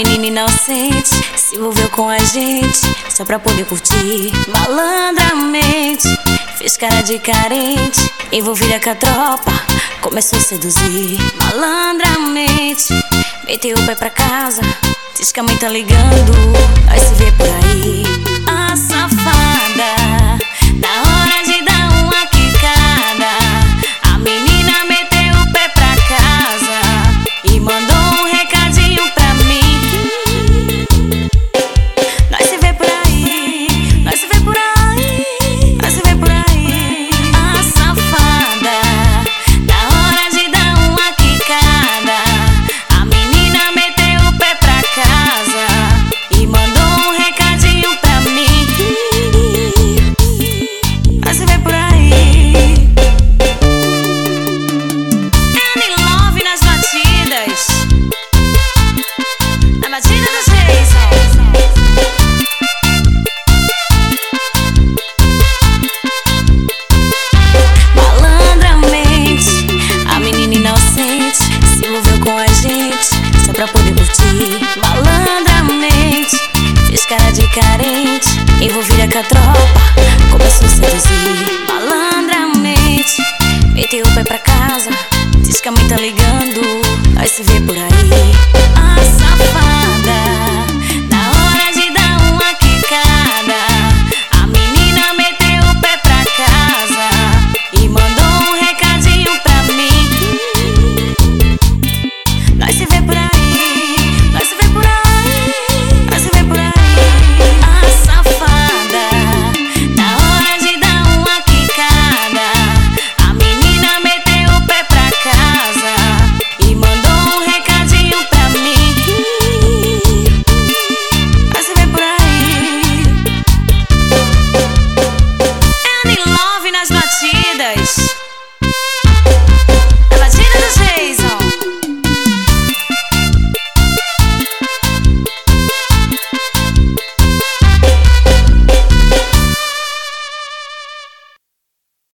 menina inocente se envolveu com a gente só pra poder curtir. Malandramente fez cara de carente, envolvida com a tropa, começou a seduzir. Malandramente meteu o pé pra casa, diz que a mãe tá ligando, nós se vê por aí. A safada, na hora de dar uma quicada, a menina meteu o pé pra casa e mandou um recadinho pra mim. Nós se vê por aí, nós se vê por aí, nós se vê por aí. A safada, na hora de dar uma quicada, a menina meteu o pé pra casa e mandou um recadinho pra mim. Nós se vê por aí. Annie Love nas batidas, na batida do Jason. Malandramente, a menina inocente se envolveu com a gente só pra poder curtir. Malandramente fez cara de carente, envolvida com a tropa, começou a seduzir. Malandramente meteu o pé pra casa, diz que a mãe tá ligando, nós se vê por aí. A safada,